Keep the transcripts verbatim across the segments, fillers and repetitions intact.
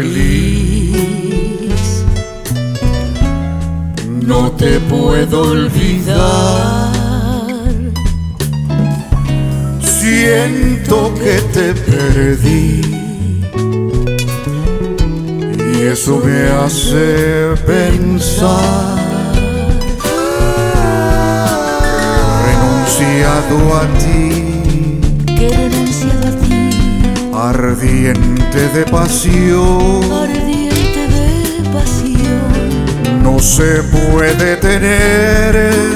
feliz. No te puedo olvidar. Siento que te perdí y eso me hace pensar. Renunciado a ti, Que he renunciado a ti, ardiente de pasión, ardiente de pasión. no se puede tener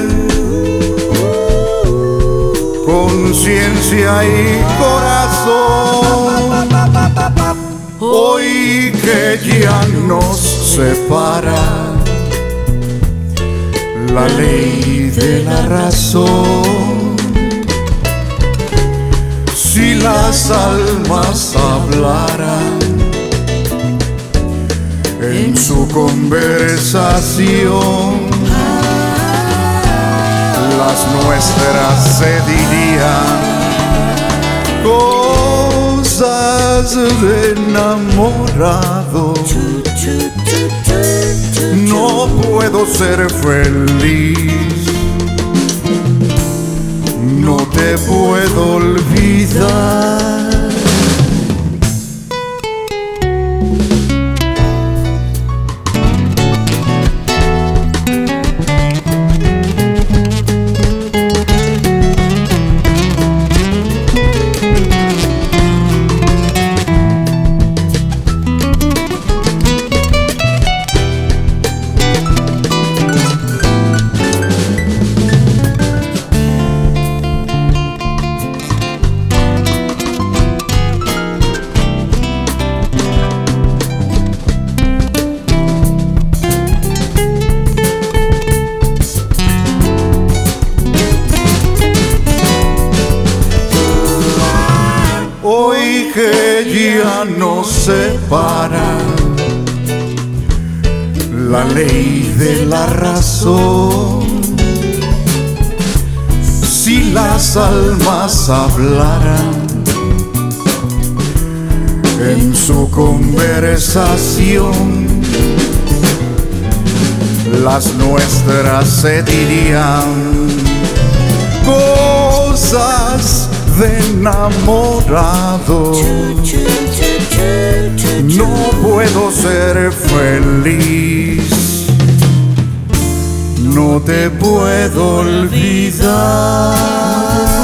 conciencia y corazón. Hoy que ya nos separa la ley de la razón, si las almas hablaran en su conversación, las nuestras se dirían cosas de enamorado. No puedo ser feliz, no te puedo olvidar. Hoy que ya nos separa la ley de la razón, si las almas hablaran en su conversación, las nuestras se dirían cosas de enamorado. No puedo ser feliz, no te puedo olvidar.